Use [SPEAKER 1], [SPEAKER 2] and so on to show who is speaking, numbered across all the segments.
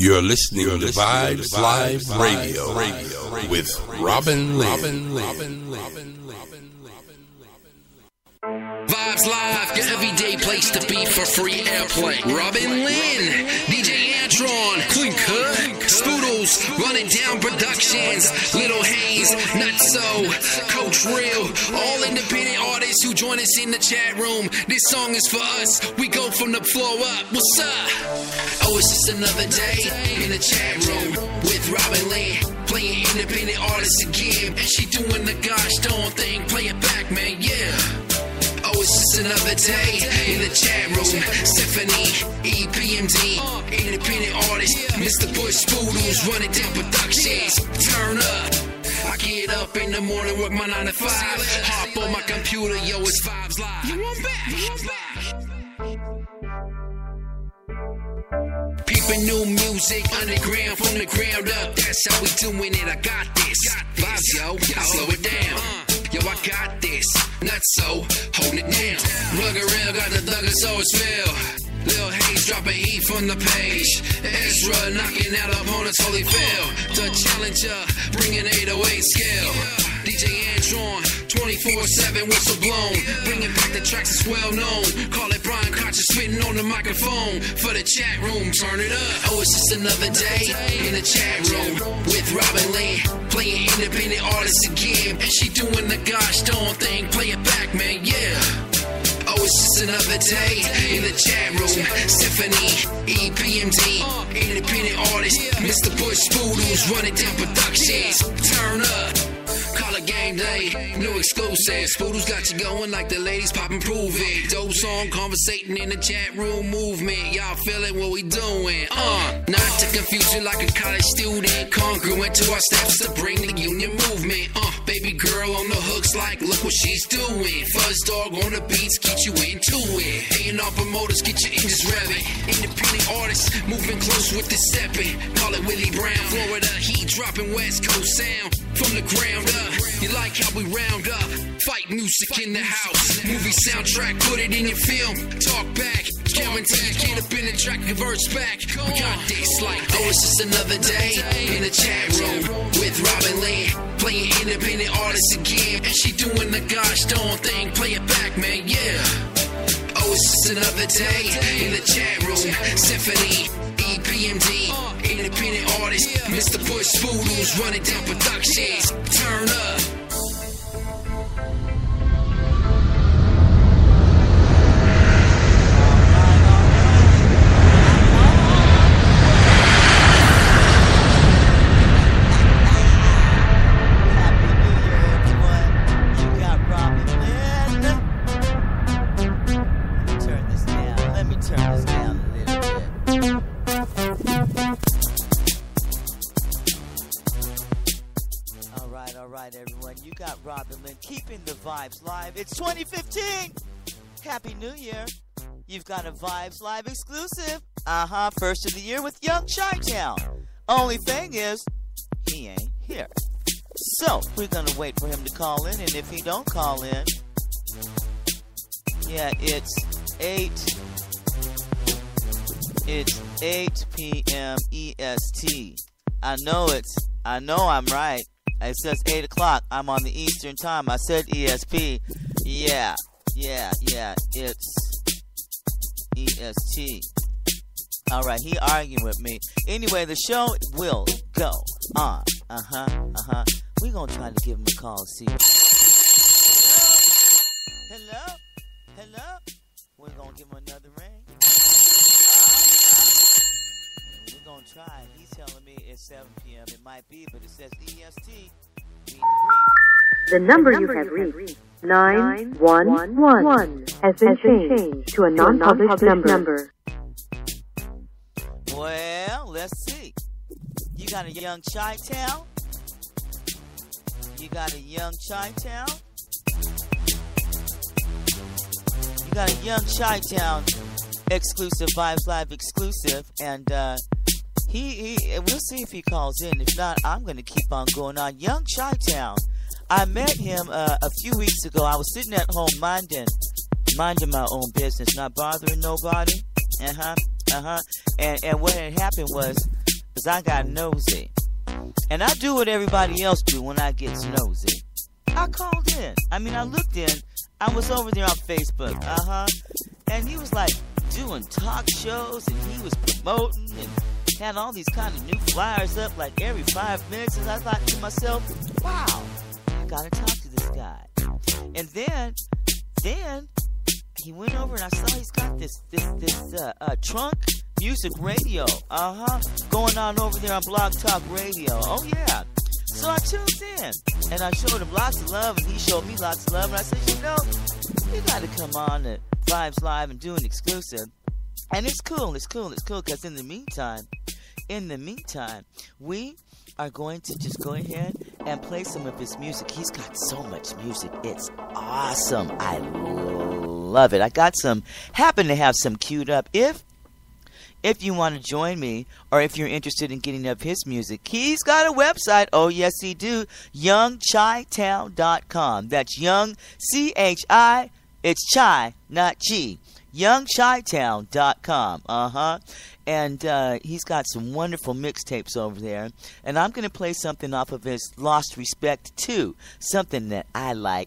[SPEAKER 1] You're listening to Vibes Live Radio with Robin Lynn.
[SPEAKER 2] Vibes Live, your everyday place to be for free airplay. Robin Lynn, DJ Antron, Clean Cut, Spoodles, Running Down Productions, Little Hayes, Nutso, Coach Real, all independent artists who join us in the chat room. This song is for us. We go from the floor up. What's up? Oh, it's just another day in the chat room with Robin Lynn, playing independent artists again, and she doing the gosh darn thing. Play it back, man, yeah. Oh, it's just another day in the chat room. Stephanie, EPMD, independent artist, Mr. Bush Spoodles, Running Down Productions. Turn up. I get up in the morning, work my 9 to 5. Hop on my computer, yo, it's Vibes Live. You want back? Peeping new music, underground from the ground up. That's how we doing it. I got this. Vibes, yo, I slow it down. Yo, I got this. Not so, holding it down. Rugger Real got the thuggers always feel. Lil Hayes dropping heat from the page. Ezra knocking out opponents, holy fail. The challenger, bringing 808 scale. DJ Antron, 24/7 whistle blown. Bringing back the tracks that's well known. Call it Brian Kocher spitting on the microphone. For the chat room, turn it up. Oh, it's just another day in the chat room with Robin Lynn, playing independent artists again, and she doing the gosh darn thing. Play it back, man, yeah. Oh, it's just another day in the chat room. Stephanie, EPMD, independent artist, Mr. Bush Spoodles, Running Down Productions. Turn up. Call it game day, new exclusive. Spoodles got you going like the ladies poppin', prove it. Dope song, conversating in the chat room movement. Y'all feeling what we doing? Not to confuse you like a college student. Congruent to our steps to bring the union movement. Baby girl on the hooks like, look what she's doing. Fuzz dog on the beats, get you into it. A&R promoters, get your engines revving. Independent artists, moving close with the stepping. Call it Willie Brown, Florida heat, dropping West Coast sound. From the ground up, you like how we round up. Fight music in the house. Movie soundtrack, put it in your film. Talk back, guarantee you get up in the track, converts back. We got this like that. Oh, it's just another day in the chat room with Robin Lynn, playing independent artists again, and she doing the gosh darn thing. Play it back, man, yeah. Oh, it's just another day in the chat room. Stephanie, EPMD, independent artist, Mr. Bush Spoodles, Running Down Productions. Turn up.
[SPEAKER 3] Keeping the vibes live. It's 2015. Happy New Year. You've got a Vibes Live exclusive. First of the year with Young Chi-Town. Only thing is, he ain't here. So, we're going to wait for him to call in. And if he don't call in, yeah, it's 8 p.m. EST. I know I'm right. It says 8 o'clock. I'm on the Eastern time. I said ESP. Yeah. It's EST. Alright, he arguing with me. Anyway, the show will go on. We're going to try to give him a call. See. Hello? We're going to give him another ring. We're going to try. He's telling me it's 7 p.m. It might be, but it says EST.
[SPEAKER 4] The number you have reached, 911, has been changed to a non-published number.
[SPEAKER 3] Well, let's see. You got a Young Chi-Town? You got a Young Chi-Town exclusive, Vibes Live exclusive, and we'll see if he calls in. If not, I'm going to keep on going on. Young Chi-Town. I met him a few weeks ago. I was sitting at home minding my own business, not bothering nobody. And what had happened was because I got nosy. And I do what everybody else do when I get nosy. I called in. I looked in. I was over there on Facebook. And he was like doing talk shows, and he was promoting and had all these kind of new flyers up like every 5 minutes. And I thought to myself, wow, I gotta talk to this guy. And then he went over and I saw he's got this trunk music radio, going on over there on Blog Talk Radio. Oh yeah. So I tuned in and I showed him lots of love, and he showed me lots of love. And I said, you gotta come on to Vibes Live and do an exclusive. And it's cool, because in the meantime, we are going to just go ahead and play some of his music. He's got so much music. It's awesome. I love it. I got happen to have some queued up. If you want to join me, or if you're interested in getting up his music, he's got a website. Oh, yes, he do. YoungChiTown.com. That's Young, C-H-I. It's Chi, not G. YoungChiTown.com. And he's got some wonderful mixtapes over there. And I'm going to play something off of his Lost Respect 2. Something that I like.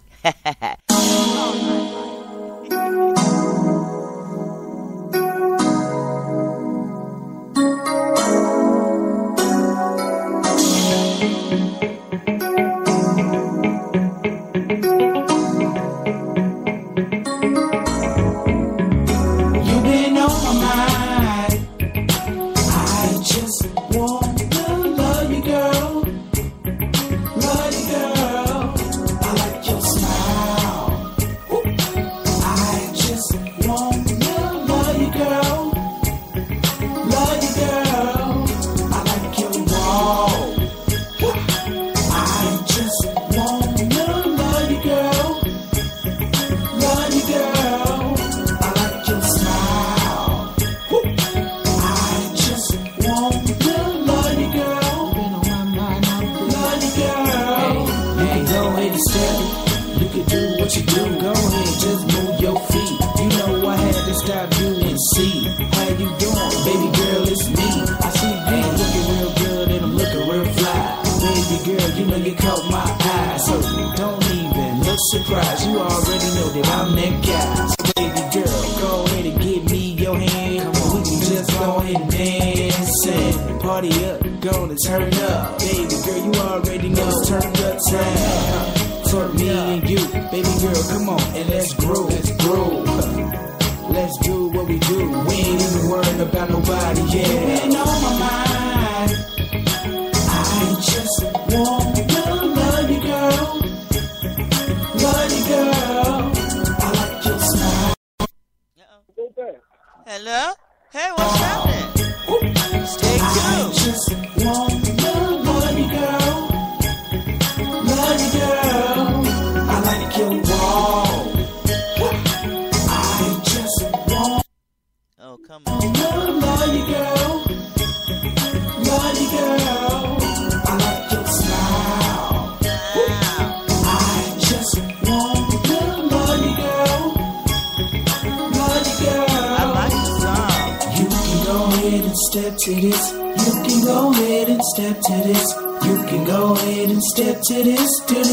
[SPEAKER 5] Surprise, you already know that I'm that guy. So baby girl, go ahead and give me your hand. Come on, we can just go ahead and dance and party up, gonna turn up. Baby girl, you already know it's turned up time. For me and you, baby girl, come on and let's groove, let's do what we do. We ain't even worrying about nobody, yeah. You ain't on my mind. I just want to love you, girl. Love you, girl. I like your smile.
[SPEAKER 3] Hello? Hey, what's happening? Stay tuned.
[SPEAKER 5] I just want to love you, girl. Love you, girl. I like your walk. I just want.
[SPEAKER 3] Oh, come on.
[SPEAKER 5] Love you, girl. Love you, girl. I like your smile. I just want to love you, girl. Love you, girl.
[SPEAKER 3] I like the song.
[SPEAKER 5] You can go ahead and step to this. You can go ahead and step to this. You can go ahead and step to this.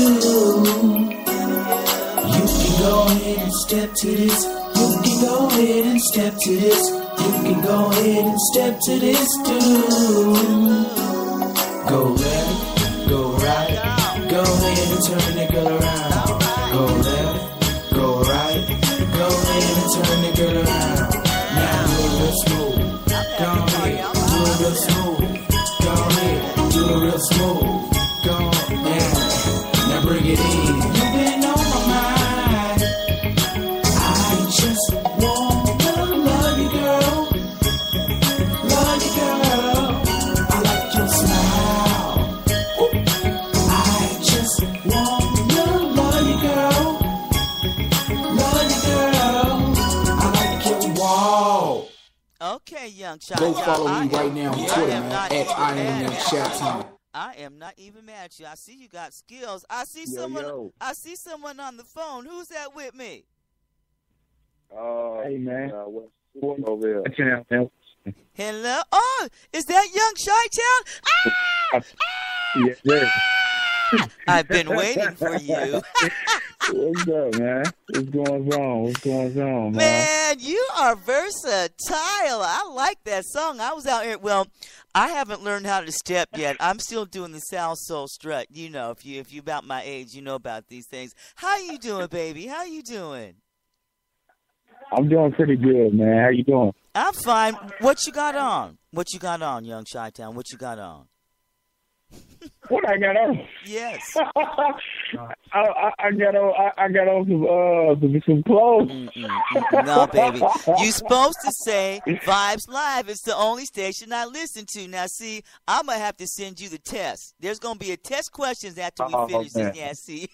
[SPEAKER 5] You can go ahead and step to this. You can go ahead and step to this. You can go ahead and step to this too. Go left, go right. Go ahead and turn the girl around. Go left, go right. Go ahead and turn the girl around. Now do it real smooth. Go ahead, do it real smooth. Go ahead, do it real smooth. Go ahead, now bring it in. You've been on my mind. I just want to love you, girl. Love you, girl. I like your smile. I just want to love you, girl. Love you, girl. I like your walk.
[SPEAKER 3] Okay, Young Chi.
[SPEAKER 6] Go follow me right now on Twitter, man, at I am Young Chi.
[SPEAKER 3] I am not even mad at you. I see you got skills. I see someone on the phone. Who's that with me?
[SPEAKER 7] Hey man,
[SPEAKER 6] Over here.
[SPEAKER 3] Hello. Oh, is that Young Chi-Town?
[SPEAKER 7] Yes, sir.
[SPEAKER 3] I've been waiting for you.
[SPEAKER 7] What's up, man? What's going on? What's going on, man?
[SPEAKER 3] Man, you are versatile. I like that song. I was out here. Well, I haven't learned how to step yet. I'm still doing the South Soul strut. You know, if you about my age, you know about these things. How you doing, baby? How you doing?
[SPEAKER 7] I'm doing pretty good, man. How you doing?
[SPEAKER 3] I'm fine. What you got on? What you got on, Young Chi-Town? What you got on?
[SPEAKER 7] What I got on?
[SPEAKER 3] Yes.
[SPEAKER 7] I got on some clothes.
[SPEAKER 3] No, baby. You supposed to say Vibes Live. It's the only station I listen to. Now, see, I'm going to have to send you the test. There's going to be a test questions after we finish this. Yeah, see.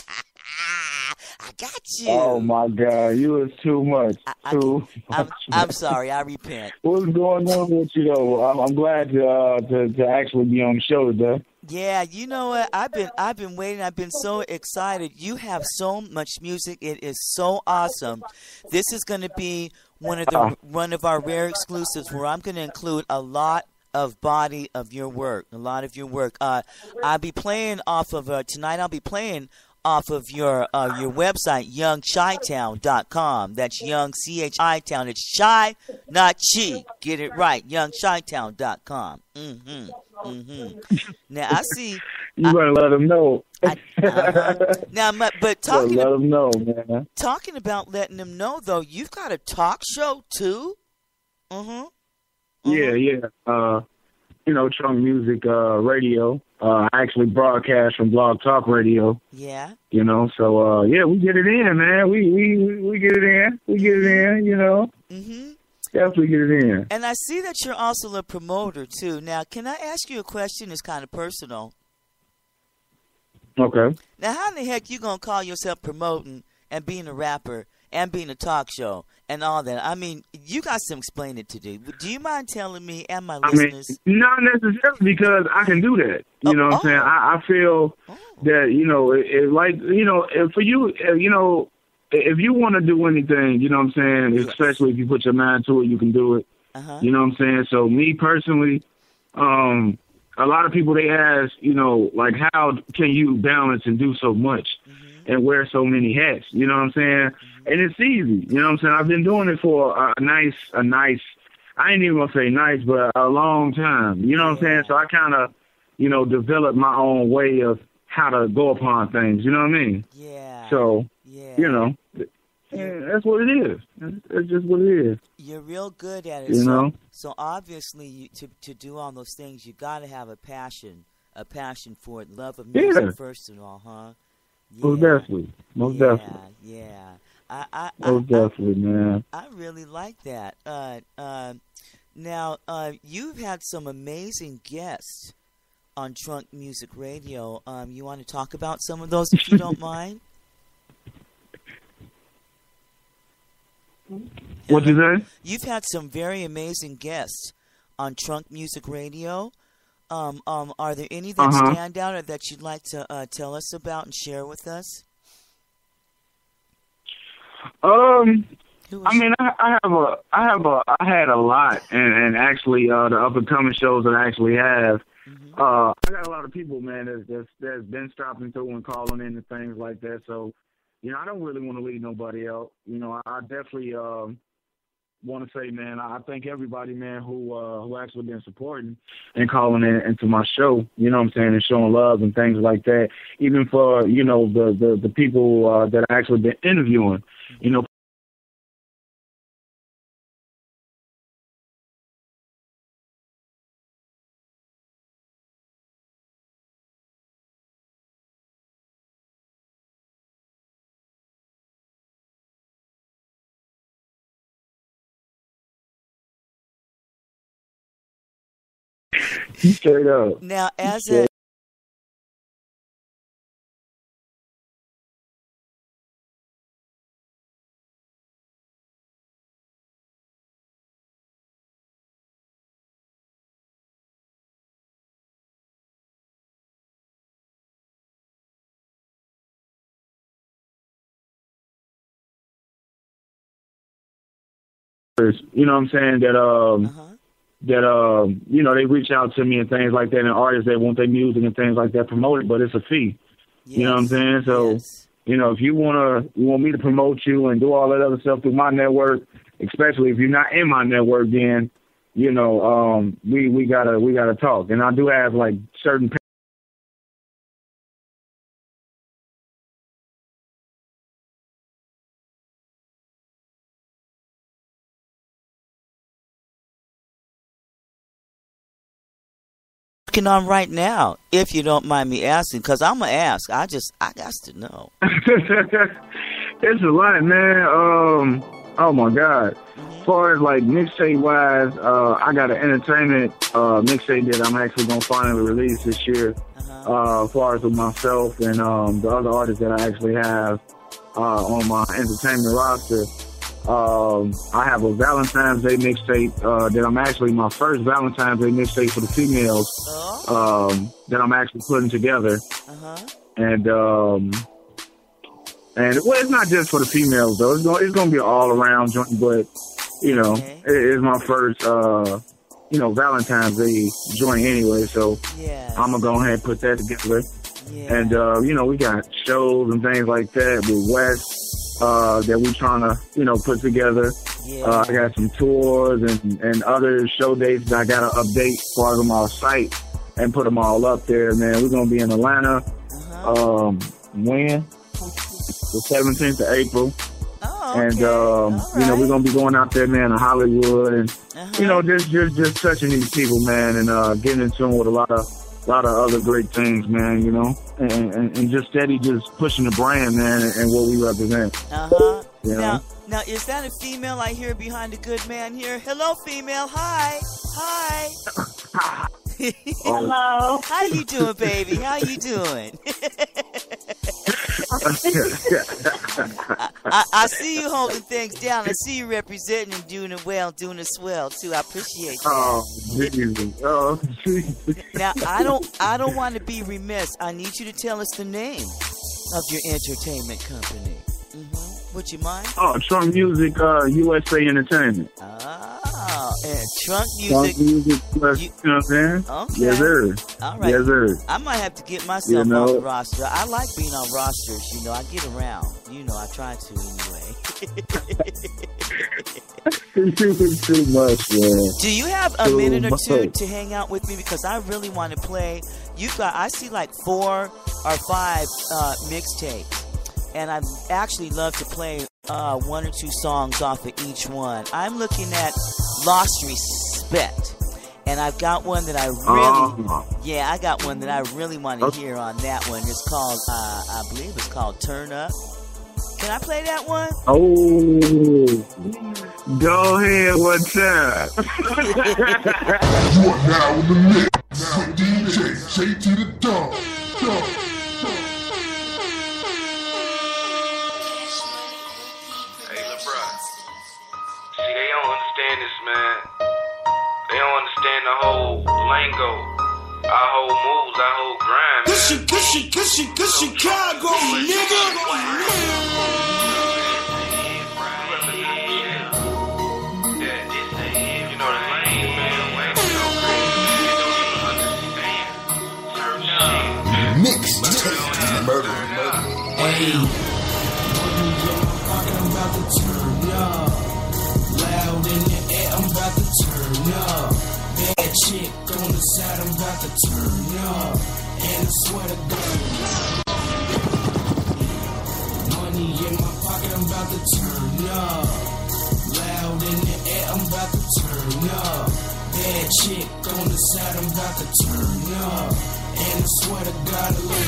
[SPEAKER 3] I got you.
[SPEAKER 7] Oh, my God. You was too much.
[SPEAKER 3] I'm sorry. I repent.
[SPEAKER 7] What's going on with you, though? I'm glad to actually be on the show today.
[SPEAKER 3] Yeah, you know what? I've been waiting. I've been so excited. You have so much music. It is so awesome. This is going to be one of our rare exclusives where I'm going to include a lot of body of your work, a lot of your work. I'll be playing off of tonight. I'll be playing off of your website, youngchitown.com. That's Young CHI-Town. It's Chi, not Chi. Get it right. Youngchitown.com. Now I see.
[SPEAKER 7] You better let them know.
[SPEAKER 3] Now, but talking
[SPEAKER 7] let them know, man.
[SPEAKER 3] Talking about letting them know, though, you've got a talk show too.
[SPEAKER 7] Yeah. Trunk Music Radio. I actually broadcast from Blog Talk Radio.
[SPEAKER 3] Yeah.
[SPEAKER 7] So we get it in, man. We get it in. We get it in. Definitely get it in.
[SPEAKER 3] And I see that you're also a promoter too. Now, can I ask you a question? It's kind of personal.
[SPEAKER 7] Okay.
[SPEAKER 3] Now, how in the heck you gonna call yourself promoting and being a rapper and being a talk show and all that? I mean, you got some explaining to do. Do you mind telling me and my listeners?
[SPEAKER 7] Not necessarily, because I can do that. You know what I'm saying? I feel that, for you, if you want to do anything, you know what I'm saying, especially if you put your mind to it, you can do it. You know what I'm saying? So me personally, a lot of people, they ask, like, how can you balance and do so much and wear so many hats? You know what I'm saying? And it's easy. You know what I'm saying? I've been doing it for a nice, I ain't even going to say nice, but a long time. You know what I'm saying? So I kind of, developed my own way of how to go upon things. You know what I mean?
[SPEAKER 3] Yeah.
[SPEAKER 7] So, that's what it is. That's just what it is.
[SPEAKER 3] You're real good at it.
[SPEAKER 7] You know?
[SPEAKER 3] So obviously, to do all those things, you got to have a passion for it. Love of music first and all, huh? Yeah.
[SPEAKER 7] Most definitely.
[SPEAKER 3] Yeah.
[SPEAKER 7] Most definitely, man.
[SPEAKER 3] I really like that. Now, you've had some amazing guests on Trunk Music Radio. You want to talk about some of those, if you don't mind?
[SPEAKER 7] What'd you say?
[SPEAKER 3] You've had some very amazing guests on Trunk Music Radio. Are there any that stand out or that you'd like to tell us about and share with us?
[SPEAKER 7] I mean, I had a lot, and actually, the up and coming shows that I actually have. I got a lot of people, man, that's been stopping through and calling in and things like that. So, I don't really want to leave nobody out. I definitely want to say, man, I thank everybody, man, who actually been supporting and calling in into my show. You know what I'm saying, and showing love and things like that. Even for the people that I actually been interviewing. Straight up.
[SPEAKER 3] Now, as a
[SPEAKER 7] you know what I'm saying, that that they reach out to me and things like that, and artists that want their music and things like that promoted, but it's a fee. Yes. You know what I'm saying? So, yes. If you want me to promote you and do all that other stuff through my network, especially if you're not in my network, then, we gotta talk. And I do have like certain
[SPEAKER 3] on right now, if you don't mind me asking, because I'm gonna ask. I got to know.
[SPEAKER 7] It's a lot, man. Oh my God. As far as like mixtape wise, I got an entertainment mixtape that I'm actually gonna finally release this year. As far as with myself and the other artists that I actually have on my entertainment roster. I have a Valentine's Day mixtape that I'm actually my first Valentine's Day mixtape for the females that I'm actually putting together. And well, it's not just for the females though. It's gonna be an all around joint, but it's my first Valentine's Day joint anyway. So I'm gonna go ahead and put that together. And we got shows and things like that with West. That we trying to, put together. I got some tours and other show dates that I got to update as far as on my site and put them all up there, man. We're going to be in Atlanta, when? The 17th of April. And, we're going to be going out there, man, to Hollywood and, just touching these people, man, and getting in tune with a lot of other great things, man, and just steady just pushing the brand, man, and what we represent.
[SPEAKER 3] Now, is that a female I hear behind the good man here? Hello, female. Hi.
[SPEAKER 8] Hello.
[SPEAKER 3] How you doing, baby? How you doing? I see you holding things down. I see you representing and doing it well, doing it swell too. I appreciate that.
[SPEAKER 7] Oh, Jesus.
[SPEAKER 3] Now, I don't want to be remiss. I need you to tell us the name of your entertainment company. Would you mind?
[SPEAKER 7] Oh, Trunk Music USA Entertainment.
[SPEAKER 3] Oh, and Trunk Music.
[SPEAKER 7] Plus, you know what I'm saying?
[SPEAKER 3] Okay.
[SPEAKER 7] Yes, sir.
[SPEAKER 3] All right.
[SPEAKER 7] Yes, sir.
[SPEAKER 3] I might have to get myself on the roster. I like being on rosters. I get around. I try to anyway.
[SPEAKER 7] Too much, man.
[SPEAKER 3] Do you have a minute or two to hang out with me? Because I really want to play. I see like 4 or 5 mixtapes. And I'd actually love to play 1 or 2 songs off of each one. I'm looking at Lost Respect. And I've got one that I really want to hear on that one. It's called, I believe it's called Turn Up. Can I play that one?
[SPEAKER 7] Oh, go ahead, what's up?
[SPEAKER 1] You are now in the mix. Now DJ, say to the dog.
[SPEAKER 9] They don't understand this, man. They don't understand the whole lingo, our whole moves, our whole grind.
[SPEAKER 5] Good Chicago, nigga.
[SPEAKER 9] You know the lane, man.
[SPEAKER 1] Mix murder.
[SPEAKER 5] Hey, I'm about to turn up. Loud in the air, I'm about to turn up. Bad chick on the side, I'm about to turn up. And I swear to God, money in my pocket, I'm about to turn up. Loud in the air, I'm about to turn up. Bad chick on the side, I'm about to turn up. And I swear to God,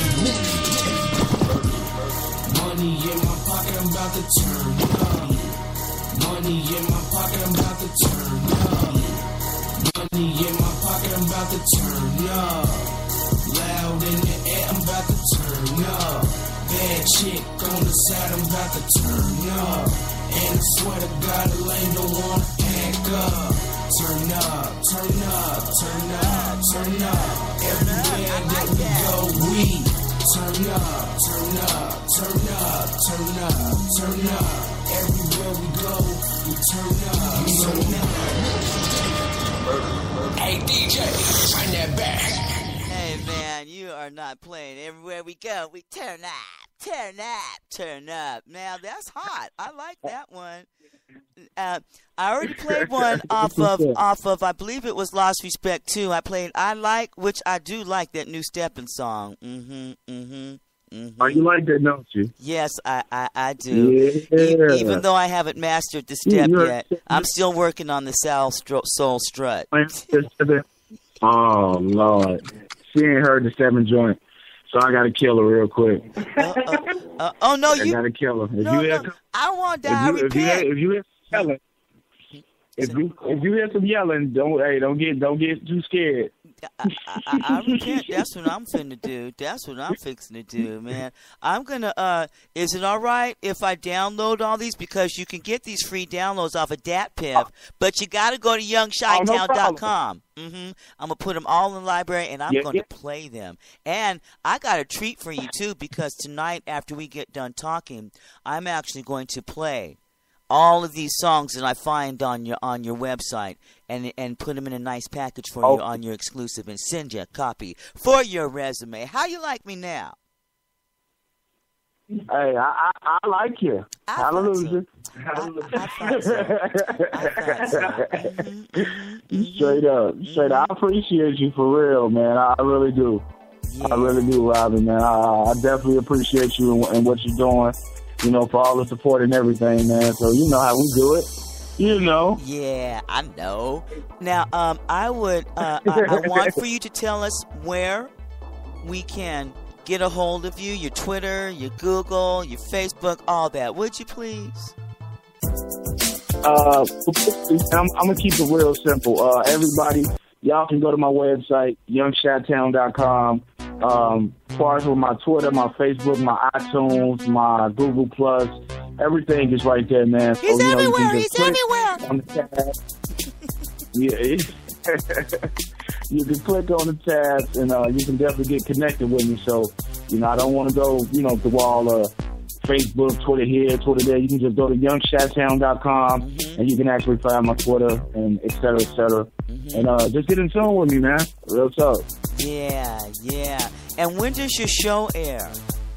[SPEAKER 5] money in my pocket, I'm about to turn up. Money in my pocket, I'm about to turn up. Money in my pocket, I'm about to turn up. Loud in the air, I'm about to turn up. Bad chick on the side, I'm about to turn up. And I swear to God, the lane don't wanna act up. Turn up, turn up, turn up, turn up. Everywhere that we go, we turn up, turn up, turn up, turn up, turn up. Everywhere we go, we turn up, turn up.
[SPEAKER 8] Hey, DJ, find that back.
[SPEAKER 3] Hey, man, you are not playing. Everywhere we go, we turn up, turn up, turn up. Now, that's hot. I like that one. I already played one off of, I believe it was Lost Respect 2. I played I Like, which I do like, that new Steppin' song.
[SPEAKER 7] Oh, you like that, don't you?
[SPEAKER 3] Yes, I do.
[SPEAKER 7] Yeah.
[SPEAKER 3] Even though I haven't mastered the step yet, I'm still working on the soul strut.
[SPEAKER 7] Oh, Lord. She ain't heard the 7 joint, so I got to kill her real quick.
[SPEAKER 3] Oh, no,
[SPEAKER 7] I got to kill her.
[SPEAKER 3] No, I want to die.
[SPEAKER 7] If you hear yelling, if you hear some yelling, don't get too scared.
[SPEAKER 3] I repent. That's what I'm finna do. That's what I'm fixing to do, man. I'm gonna. Is it all right if I download all these, because you can get these free downloads off of DatPiff, but you got to go to YoungShyTown.com. I'm gonna put them all in the library, and I'm going to play them. And I got a treat for you too, because tonight, after we get done talking, I'm actually going to play all of these songs that I find on your website, and put them in a nice package for you on your exclusive, and send you a copy for your resume. How you like me now?
[SPEAKER 7] Hey, I like you. Hallelujah.
[SPEAKER 3] I thought so.
[SPEAKER 7] Straight up. I appreciate you for real, man. I really do. Yeah. I really do, Robin, man. I definitely appreciate you and what you're doing. You know, for all the support and everything, man. So you know how we do it. You know.
[SPEAKER 3] Yeah, I know. Now, I would, I want for you to tell us where we can get a hold of you, your Twitter, your Google, your Facebook, all that. Would you please?
[SPEAKER 7] I'm going to keep it real simple. Everybody, y'all can go to my website, YoungShyTown.com. As far as with my Twitter, my Facebook, my iTunes, my Google Plus, everything is right there, man.
[SPEAKER 3] He's everywhere. He's everywhere.
[SPEAKER 7] On the tab. You can click on the tabs, and you can definitely get connected with me. So, you know, I don't want to go, through all Facebook, Twitter here, Twitter there. You can just go to YoungShyTown.com, and you can actually find my Twitter, and et cetera, et cetera. And just get in tune with me, man. Real talk.
[SPEAKER 3] Yeah. And when does your show air?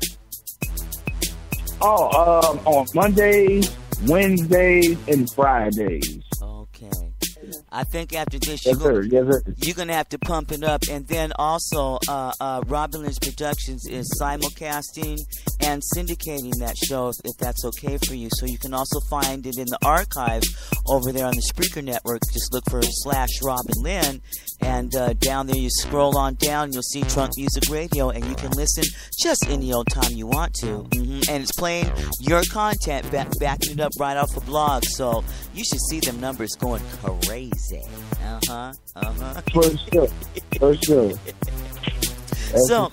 [SPEAKER 7] On Mondays, Wednesdays, and Fridays.
[SPEAKER 3] Okay. I think after this, you're going to have to pump it up. And then also, Robin Lynch Productions is simulcasting and syndicating that show, if that's okay for you. So you can also find it in the archives over there on the Spreaker Network. Just look for /Robin Lynn. And down there, you scroll on down, you'll see Trunk Music Radio, and you can listen just any old time you want to. And it's playing your content, backing it up right off a blog. So you should see them numbers going crazy.
[SPEAKER 7] For sure.
[SPEAKER 3] So,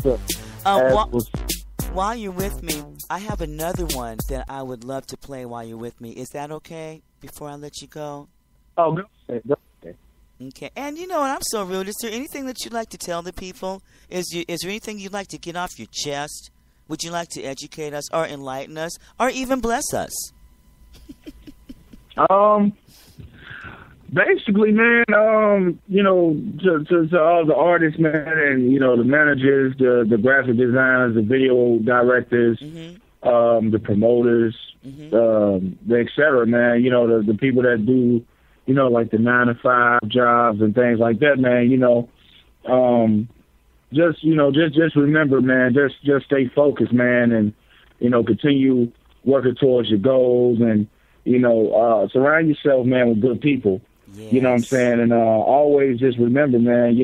[SPEAKER 3] while you're with me, I have another one that I would love to play while you're with me. Is that okay before I let you go?
[SPEAKER 7] Oh, go ahead.
[SPEAKER 3] Okay. And you know what? I'm so rude. Is there anything that you'd like to tell the people? Is there anything you'd like to get off your chest? Would you like to educate us or enlighten us or even bless us?
[SPEAKER 7] Basically, man, to all the artists, man, and, the managers, the graphic designers, the video directors, the promoters, the et cetera, man, the people that do, like the 9-to-5 jobs and things like that, man, just remember, man, just stay focused, man, and, continue working towards your goals, and, surround yourself, man, with good people. Yes. You know what I'm saying? And always just remember, man,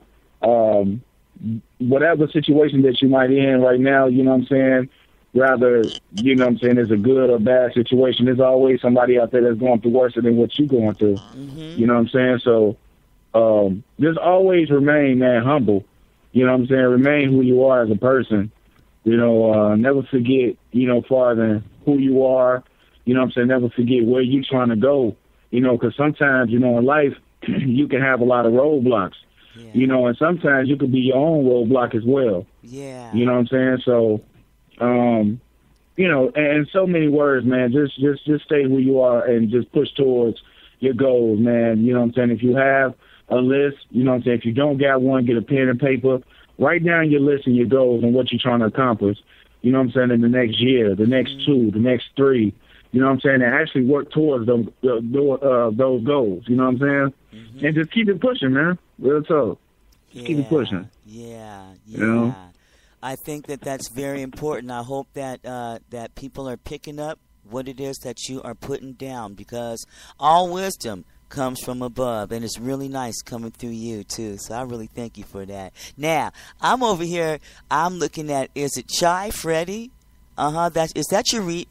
[SPEAKER 7] whatever situation that you might be in right now, you know what I'm saying, rather, it's a good or bad situation, there's always somebody out there that's going through worse than what you're going through. You know what I'm saying? So just always remain, man, humble. You know what I'm saying? Remain who you are as a person. Never forget, farther than who you are. You know what I'm saying? Never forget where you're trying to go. Because sometimes, in life, you can have a lot of roadblocks. Yeah. And sometimes you could be your own roadblock as well. Yeah. You know what I'm saying? So, and in so many words, man, just stay who you are and just push towards your goals, man. You know what I'm saying? If you have a list. You know what I'm saying? If you don't got one, get a pen and paper. Write down your list and your goals and what you're trying to accomplish. You know what I'm saying? In the next year, the next 2, the next 3. You know what I'm saying? And actually work towards those goals. You know what I'm saying? And just keep it pushing, man. Real talk. Just keep it pushing.
[SPEAKER 3] Yeah.
[SPEAKER 7] You know?
[SPEAKER 3] I think that's very important. I hope that that people are picking up what it is that you are putting down, because all wisdom comes from above, and it's really nice coming through you too. So I really thank you for that. Now I'm over here. I'm looking at, is it Chai Freddy? Is that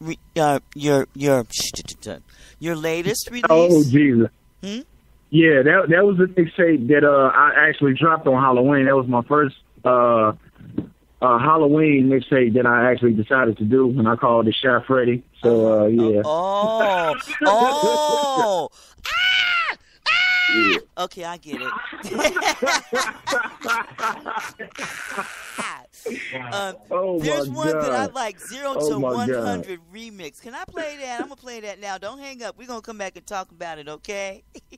[SPEAKER 3] your latest release?
[SPEAKER 7] Oh Jesus! Yeah, that was the mixtape that I actually dropped on Halloween. That was my first Halloween mixtape that I actually decided to do, and I called it Chai Freddy. So yeah.
[SPEAKER 3] Yeah. Okay, I get it. There's one that I like, 0 to 100 remix. Can I play that? I'm going to play that now. Don't hang up. We're going to come back and talk about it, okay?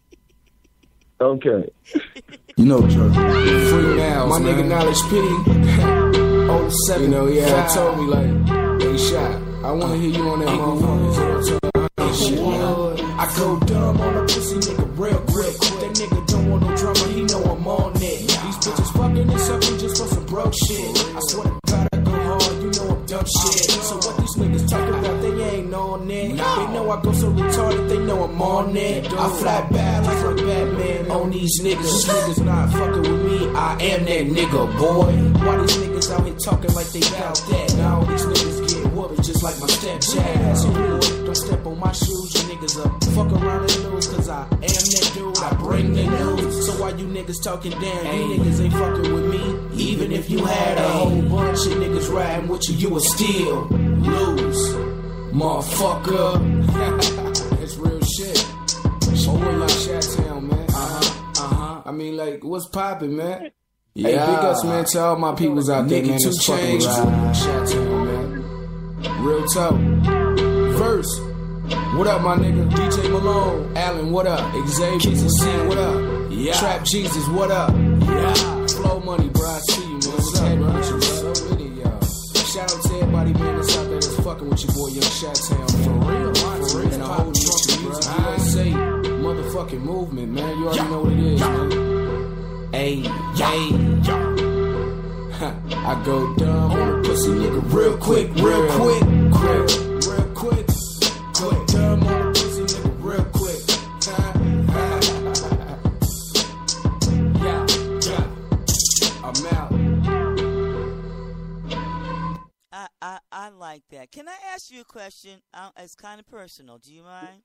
[SPEAKER 7] Okay.
[SPEAKER 6] You know, free now, my nigga Knowledge P. 07, you know, yeah, told me like, hey, Shot, I want to hear you on that motherfucker. I go dumb on a pussy nigga real quick. That nigga don't want no drama, he know I'm on it. These bitches fucking and sucking just for some broke shit. I swear to God, I go hard, you know I'm dumb shit. So what these niggas talk about, they ain't on it. They know I go so retarded, they know I'm on it. I fly bad like a Batman on these niggas. These niggas not fucking with me, I am that nigga, boy. Why these niggas out here talking like they got that? Now these niggas get whooped just like my stepdad. So don't step on my shoes, you niggas up. Fuck around and lose, cause I am that dude, I bring the news. So why you niggas talking down, you niggas ain't fucking with me. Even if you had a whole bunch of niggas riding with you, you would still lose, motherfucker. It's real shit. Oh, we're like Chi-Town, man. I mean, like, what's poppin', man? Yeah. Hey, big ups, man, to all my peoples out there, man. That's fucking with Chi-Town, man. Real talk. Verse. What up, my nigga? DJ Malone. Allen, what up? Xavier C, what up? Yeah. Trap Jesus, what up? Yeah. Flow Money, bro, I see you, man. What's up, bro? Shout out to everybody, man, that's out there that's fucking with your boy, Young Chi-Town, man. For real. And the whole trunk of music, USA motherfucking movement, man. You already know what it is, man. Hey. I go dumb on a pussy nigga real quick. Go dumb on a pussy nigga real quick. I'm out.
[SPEAKER 3] I like that. Can I ask you a question? It's kind of personal. Do you mind?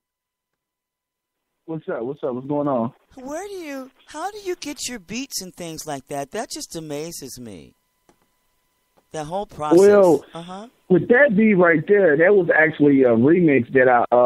[SPEAKER 7] What's up? What's going on?
[SPEAKER 3] How do you get your beats and things like that? That just amazes me. That whole process.
[SPEAKER 7] Well, with that beat right there, that was actually a remix that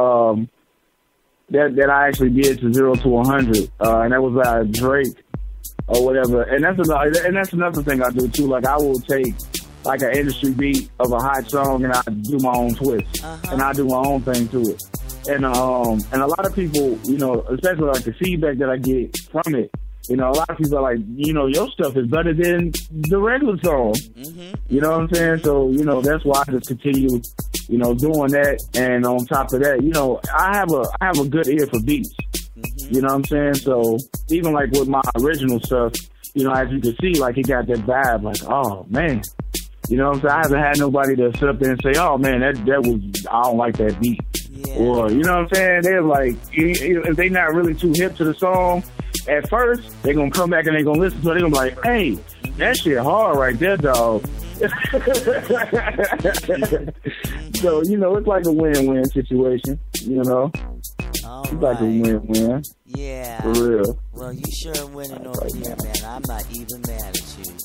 [SPEAKER 7] I actually did to 0 to 100, and that was Drake or whatever. And that's another thing I do too. Like I will take like an industry beat of a hot song and I do my own twist, and I do my own thing to it. And a lot of people, you know, especially like the feedback that I get from it, you know, a lot of people are like, you know, your stuff is better than the regular song. You know what I'm saying? So, you know, that's why I just continue, you know, doing that. And on top of that, you know, I have a good ear for beats. You know what I'm saying? So even like with my original stuff, you know, as you can see, like it got that vibe, like, oh man. You know what I'm saying? I haven't had nobody to sit up there and say, oh man, that was, I don't like that beat. Yeah. Or, you know what I'm saying? They're like, if they're not really too hip to the song, at first, they're going to come back and they're going to listen to it. They're going to be like, hey, that shit hard right there, dog. So, you know, it's like a win-win situation, you know? It's like a win-win.
[SPEAKER 3] Yeah.
[SPEAKER 7] For real.
[SPEAKER 3] Well, you sure are winning over here, man. I'm not even mad at you.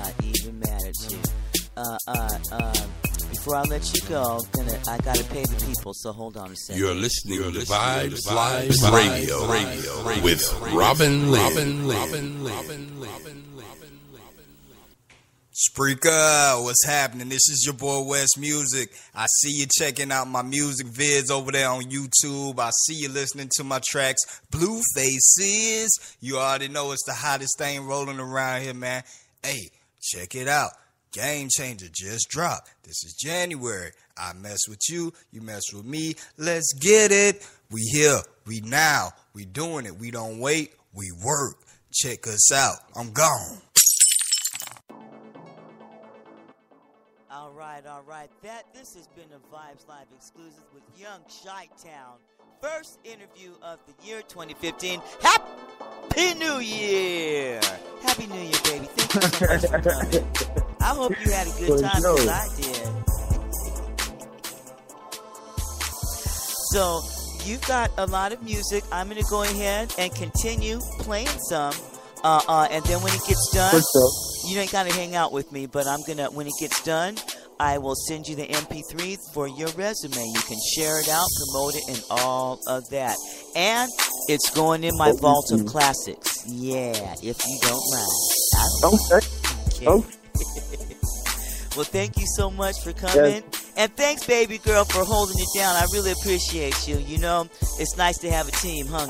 [SPEAKER 3] Before I let you go, I gotta pay the people, so hold on a second.
[SPEAKER 1] You're listening to Vibes Live Radio with Robin Lynn.
[SPEAKER 10] Spreaker, what's happening? This is your boy West Music. I see you checking out my music vids over there on YouTube. I see you listening to my tracks, Blue Faces. You already know it's the hottest thing rolling around here, man. Hey, check it out. Game Changer just dropped. This is January. I mess with you, you mess with me. Let's get it. We here, we now, we doing it. We don't wait, we work. Check us out. I'm gone.
[SPEAKER 3] All right. This has been a Vibes Live exclusive with Young Chi-Town. First interview of the year 2015. Happy New Year! Happy New Year, baby. Thank you so much for coming. I hope you had a good time because I did. So, you've got a lot of music. I'm going to go ahead and continue playing some. And then when it gets done, you ain't got to hang out with me, but when it gets done, I will send you the MP3 for your resume. You can share it out, promote it, and all of that. And it's going in my vault of classics. Yeah, if you don't mind. Okay. Well, thank you so much for coming. Yes. And thanks, baby girl, for holding it down. I really appreciate you. You know, it's nice to have a team, huh?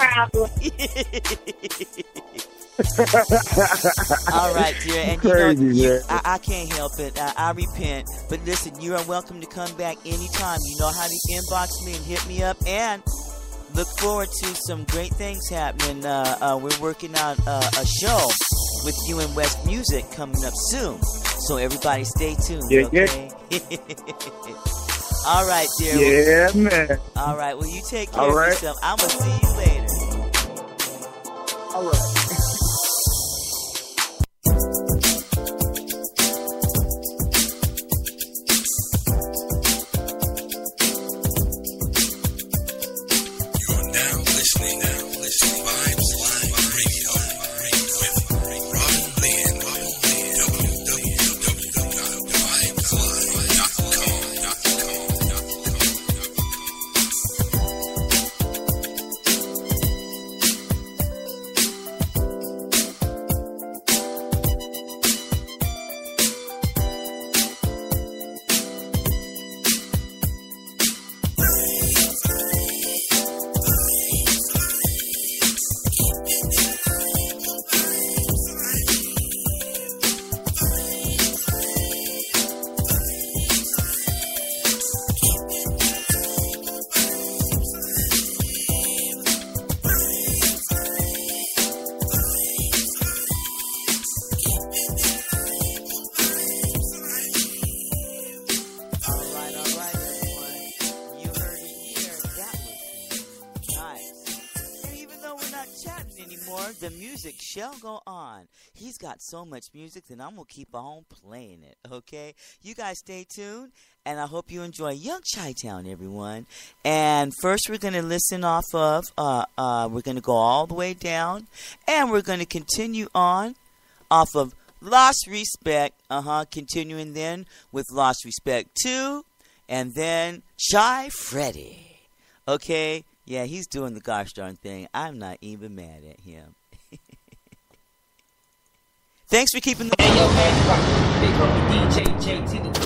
[SPEAKER 3] All right, dear. And crazy, I can't help it. I repent. But listen, you are welcome to come back anytime. You know how to inbox me and hit me up. And look forward to some great things happening. We're working on a show with you and West Music coming up soon. So everybody stay tuned, okay? Yeah. All right, dear.
[SPEAKER 7] Yeah, man.
[SPEAKER 3] All right. Well, you take care of yourself. I'm going to see you later.
[SPEAKER 7] All right.
[SPEAKER 3] The music shall go on. He's got so much music that I'm going to keep on playing it, okay? You guys stay tuned, and I hope you enjoy Young Chi-Town, everyone. And first we're going to listen off of, we're going to go all the way down, and we're going to continue on off of Lost Respect, continuing then with Lost Respect 2, and then Shy Freddy, okay? Yeah, he's doing the gosh darn thing. I'm not even mad at him. Thanks for keeping the... Hey, yo, man, big homie DJ JT the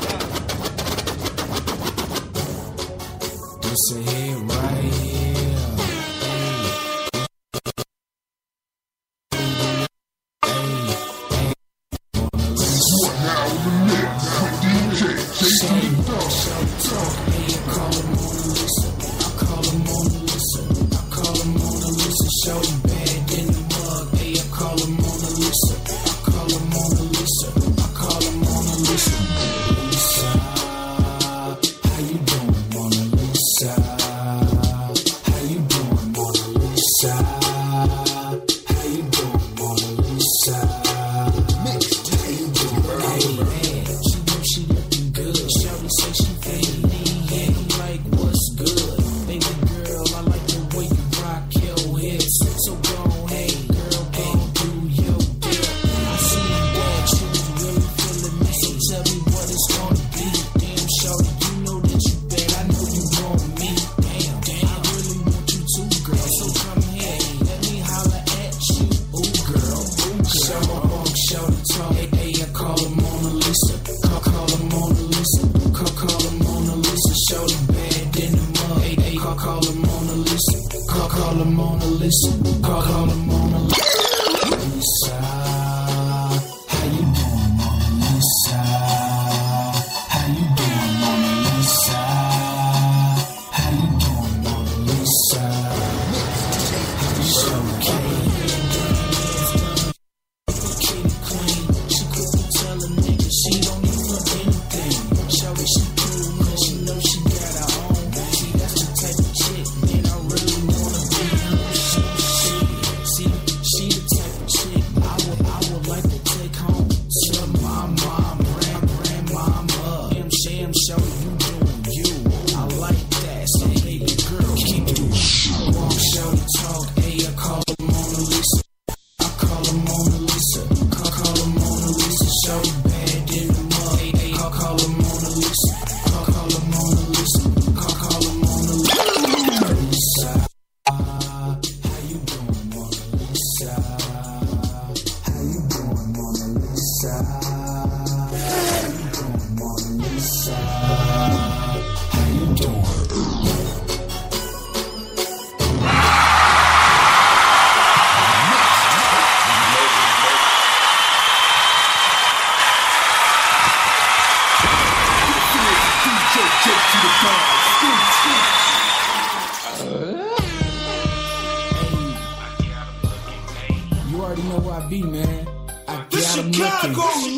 [SPEAKER 6] This a hit right here.
[SPEAKER 5] her Mona Lisa. Call her Mona Lisa. How you doing, Mona Lisa? How you doing, Mona Lisa? How you doing, Mona Lisa? It's okay. Kitty queen, she quick to tell a nigga she don't need for anything. Shorty, she cool, man, she know she got her own. See, that's the type of chick, man, I really wanna be her. See, she the type of chick I would like to take home to my mom, grandmama. Sham, show you doing you. I like that, so baby girl, keep doing you. Walk, show, talk, hey, I call her Mona Lisa. I call her Mona Lisa. Call her Mona Lisa. Show you bad in the mud. Hey, call her Mona Lisa. Call her Mona Lisa. Call her Mona Lisa. How you doing, Mona Lisa? How you doing, Mona Lisa? How you doing, Mona Lisa? How you doing? You already know where I be, man. I got him looking.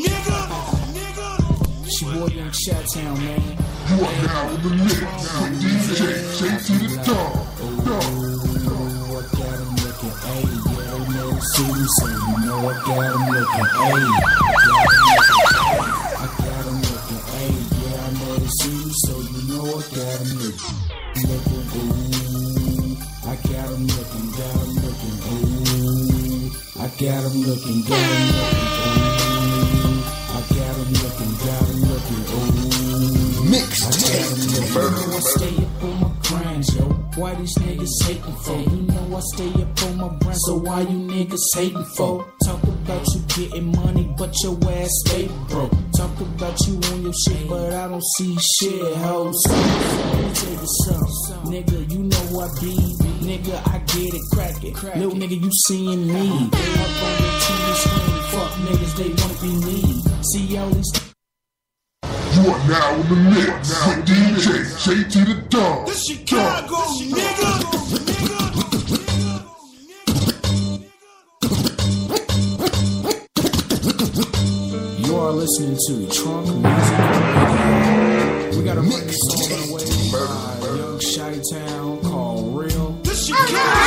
[SPEAKER 5] She boy in Chi-Town, man.
[SPEAKER 11] You are now in the mix with DJ J to the Dog.
[SPEAKER 5] I got him looking, ayy. Yeah, they know the city, so you know I got him looking, ayy. I got him looking, ayy. Yeah, I know the city, so you know I got him looking. Ooh, I got him looking, ooh. I got him looking, ooh. I got him looking, ooh. Mixtape. I stay up on my grind, yo. Why these niggas hating for? You know I stay up on my grind, so why you niggas hating for? Talk about you getting money, but your ass stay broke. Talk about you on your shit, but I don't see shit, hoes. Let me tell you something, nigga, you know I be. Nigga, I get it crackin'. Little nigga, you seeing me. They up on the TV screen. Fuck niggas, they wanna be me. See all these.
[SPEAKER 11] You are now in the mix with DJ J to the Dog.
[SPEAKER 5] This Chicago, nigga. You are listening to Trunk Music Radio. We got a mix song on the way by Young Chi-Town called Real. This Chicago.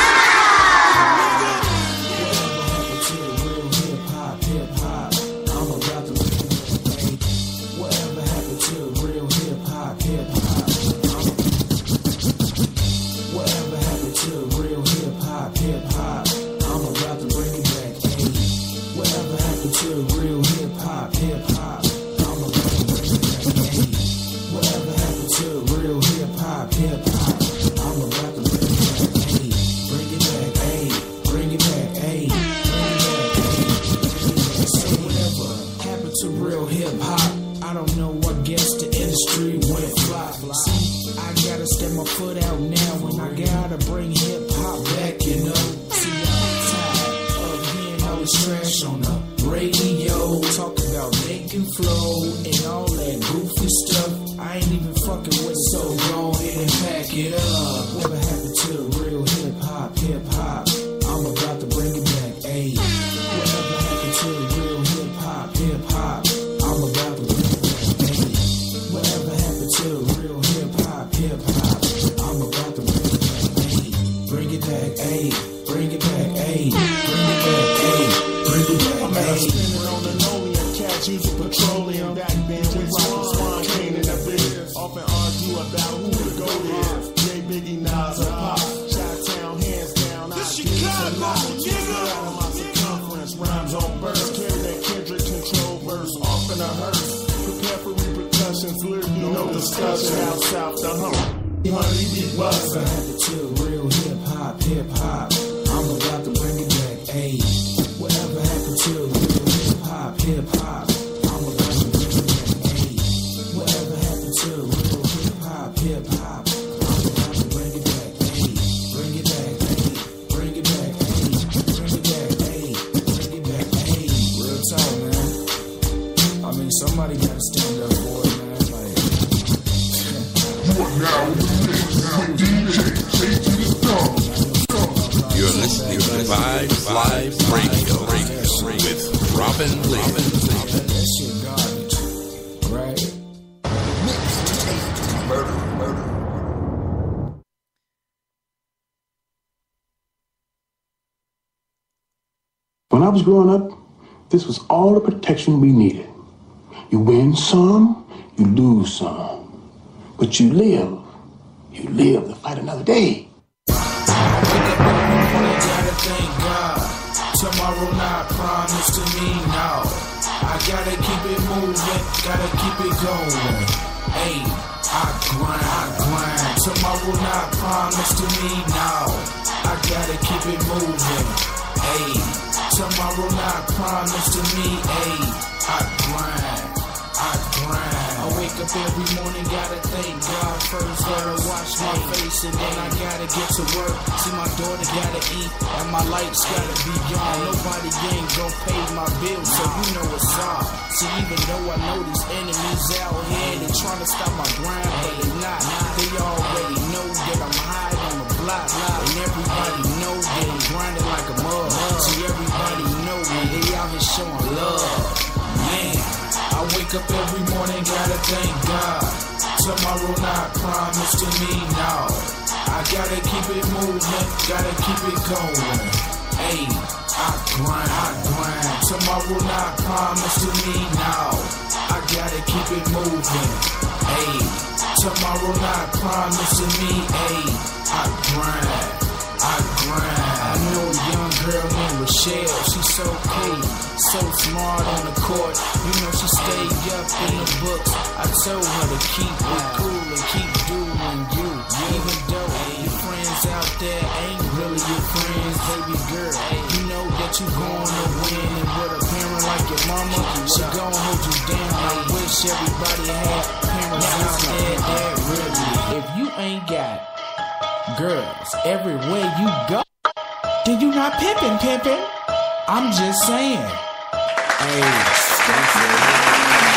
[SPEAKER 5] Hip hop, I'm about to bring it back, ayy, bring it back, ayy.
[SPEAKER 1] Robin Lynn.
[SPEAKER 6] That shit garbage, right?
[SPEAKER 1] Mixtape Murder.
[SPEAKER 12] When I was growing up, this was all the protection we needed. You win some, you lose some. But you live to fight another day.
[SPEAKER 5] Gotta thank God. Tomorrow not promised to me now. I gotta keep it moving, gotta keep it going. Hey, I grind. Tomorrow not promised to me now. I gotta keep it moving. Hey, tomorrow not promised to me. Hey, I grind. I wake up every morning, gotta thank God first. Gotta wash my face and then I gotta get to work. See my daughter gotta eat and my lights gotta be on. Nobody ain't gon' pay my bills, so you know it's on. See, even though I know these enemies out here, they tryna stop my grind, but they not. They already know that I'm high on the block, and everybody know that I'm grinding like a mug. See, everybody know me, they out here showing love. Man, I wake up every morning, gotta thank God. Tomorrow not promised to me now. I gotta keep it moving, gotta keep it going. Hey, I grind. Tomorrow not promised to me now. I gotta keep it moving. Hey, tomorrow not promised to me. Hey, I grind. I know a young girl named Rochelle, she's so cool, so smart on the court. You know she stayed up in the books. I told her to keep it cool and keep doing you. Even though your friends out there ain't really your friends, baby girl, you know that you gonna win. And with a parent like your mama, she gon' hold you down. I wish everybody had parents out there that really. If you ain't got girls everywhere you go, then you not pimpin'. I'm just saying. Hey,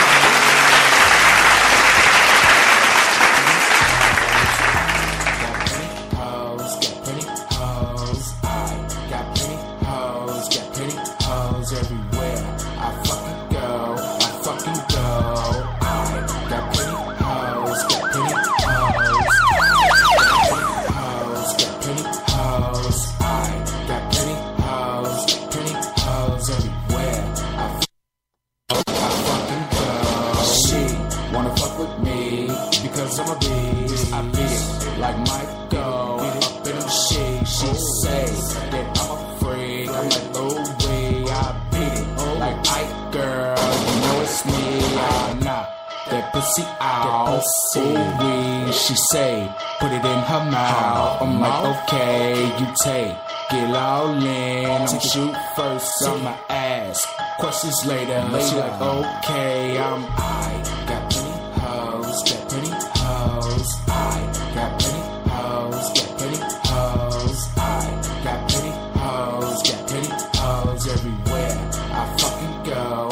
[SPEAKER 5] she say, put it in her mouth. I'm like, okay, you take it all in. I'm shoot first, I'ma ask questions later. She like, okay, I got plenty hoes, got plenty hoes. I got plenty hoes, got plenty hoes. I got plenty hoes, got plenty hoes everywhere I fucking go.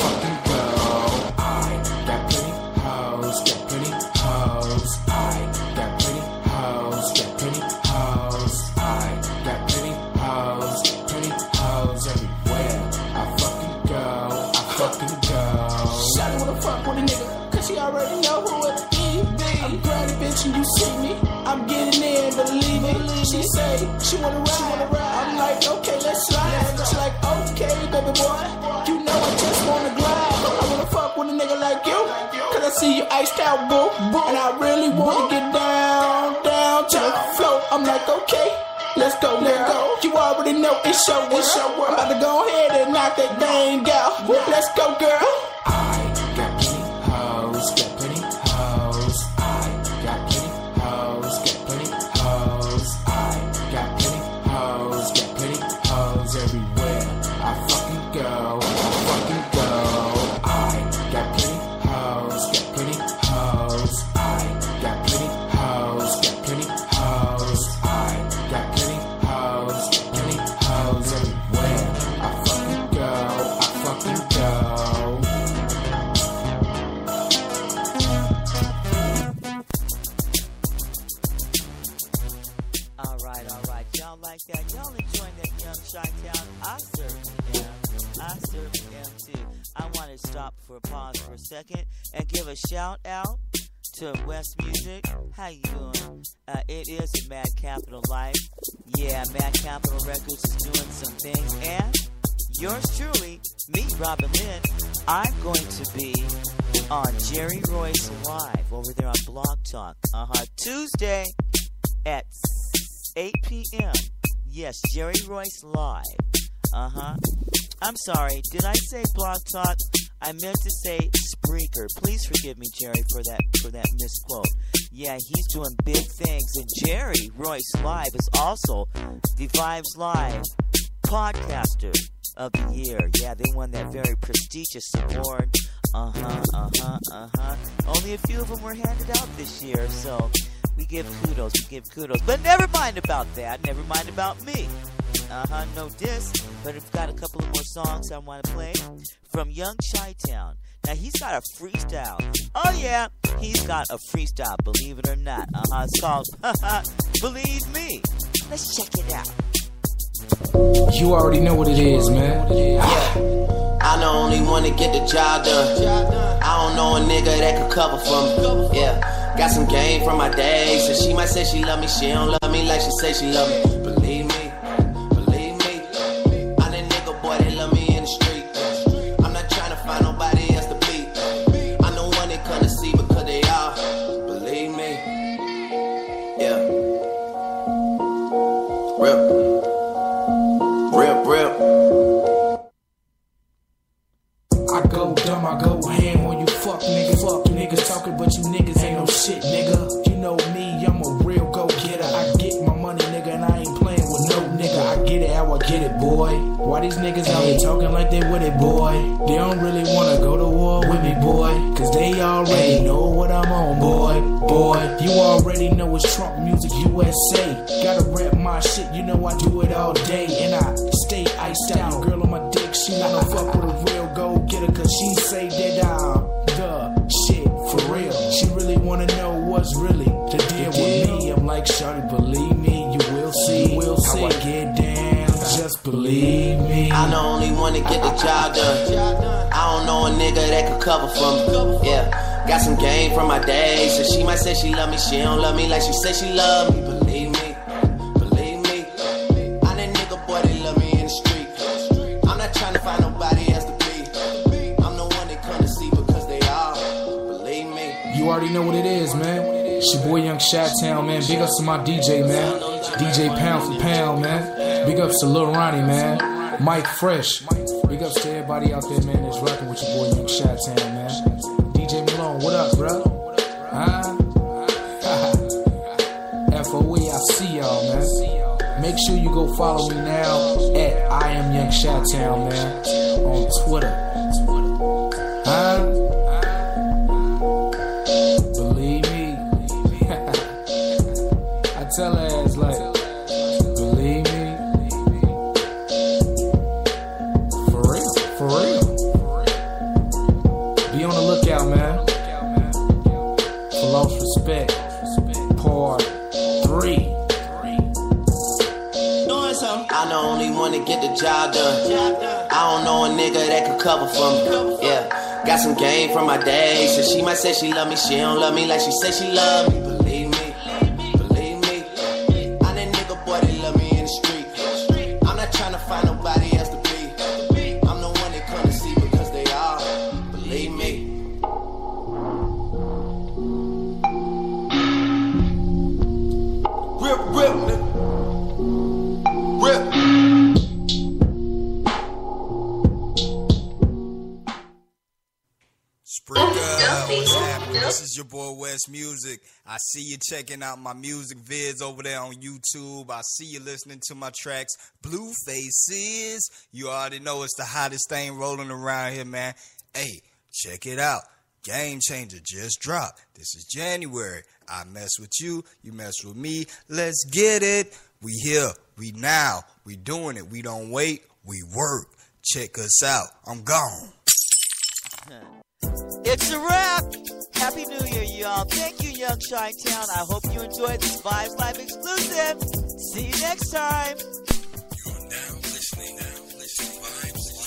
[SPEAKER 5] I got plenty hoes, got plenty hoes. I got plenty hoes, got plenty hoes. I got plenty hoes everywhere I fucking go. Shawty wanna fuck with a nigga, cause she already know who it be. I'm grinding, bitch, and you see me. I'm getting in, believe me. She say she wanna ride. I'm like, okay, let's slide. She like, okay, baby boy, you know I just wanna glide. I wanna fuck with a nigga like you, cause I see you iced out, boo. And I really wanna get down to the floor. I'm like, okay, let's go. You already know it's your world. I'm about to go ahead and knock that thing out. Let's go, girl. I got plenty hoes, got plenty hoes. I got plenty hoes, got plenty hoes. I got plenty hoes, got plenty hoes everywhere I fucking go. I got plenty hoes, got plenty hoes. I got plenty hoes, got plenty hoes. I got plenty hoes, got plenty hoes everywhere I fucking go.
[SPEAKER 3] All right. Y'all like that? Y'all enjoying that Young Chi-Town? I certainly am. I certainly am too. I want to stop for a pause for a second and give a shout out to West Music. How you doing? It is a Mad Capital Life. Yeah, Mad Capital Records is doing some things. And yours truly, me, Robin Lynn, I'm going to be on Jerry Royce Live over there on Blog Talk. Tuesday at 8 p.m. Yes, Jerry Royce Live. I'm sorry, did I say Blog Talk? I meant to say Spreaker. Please forgive me, Jerry, for that misquote. Yeah, he's doing big things. And Jerry Royce Live is also the Vibes Live Podcaster of the Year. Yeah, they won that very prestigious award. Only a few of them were handed out this year, so we give kudos. But never mind about that. Never mind about me. No diss, but I've got a couple of more songs I want to play from Young Chi-Town. Now, he's got a freestyle. Oh, yeah, he's got a freestyle, believe it or not. It's called Believe Me. Let's check it out.
[SPEAKER 6] You already know what it is, man.
[SPEAKER 13] Yeah, I'm the only one to get the job done. I don't know a nigga that could cover for me. Yeah, got some game from my days. So she might say she love me, she don't love me like she say she love me. Believe me.
[SPEAKER 6] I go ham on you fuck niggas. Fuck niggas talking, but you niggas ain't no shit, nigga. You know me, I'm a real go-getter. I get my money, nigga, and I ain't playing with no nigga. I get it how I get it, boy. Why these niggas out here talking like they with it, boy? They don't really wanna go to war with me, boy. Cause they already know what I'm on, boy. Boy, you already know it's Trump Music USA. Gotta rap my shit, you know I do it all day. And I stay iced out. Girl on my dick, she wanna fuck with a real go-getter. Cause she say that I'm the shit for real. She really wanna know what's really the deal with me. I'm like, shawty, believe me, you will see. How I get down, just believe me.
[SPEAKER 13] I'm the only one to get the job done. I don't know a nigga that could cover for me. Yeah, got some game from my days. So she might say she love me, she don't love me like she say she love me. Believe me. I'm that nigga boy that love me in the street. I'm not trying to find nobody else to be. I'm the one they come to see because they all believe me.
[SPEAKER 6] You already know what it is, man. It's your boy Young Chi-Town, man. Big ups to my DJ, man. DJ Pound for Pound, man. Big ups to Lil Ronnie, man. Mike Fresh. Big ups to everybody out there, man, that's rocking with your boy Young Chi-Town, man. DJ Malone, what up, bro? FOE, I see y'all, man. Make sure you go follow me now at I Am Young Chi-Town, man, on Twitter. Believe me. I tell her ass like, believe me. For real. Be on the lookout, man. For Lost Respect, Part 3.
[SPEAKER 13] I'm the only one to get the job done. I don't know a nigga that could cover for me. Yeah, got some game from my days. So she might say she love me, she don't love me like she say she love me. Believe me. I'm that nigga boy that love me in the street. I'm not trying to find nobody else to be. I'm the one they come to see because they all believe me. Rip, nigga. Rip. What's happening? This is your boy West Music. I see you checking out my music vids over there on YouTube. I see you listening to my tracks. Blue Faces. You already know it's the hottest thing rolling around here, man. Hey, check it out. Game Changer just dropped. This is January. I mess with you, you mess with me. Let's get it. We here, we now, we doing it. We don't wait, we work. Check us out. I'm gone.
[SPEAKER 3] It's a wrap. Happy New Year, y'all. Thank you, Young Chi-Town. I hope you enjoyed this Vibes Live exclusive. See you next time.
[SPEAKER 1] You're now listening to Vibes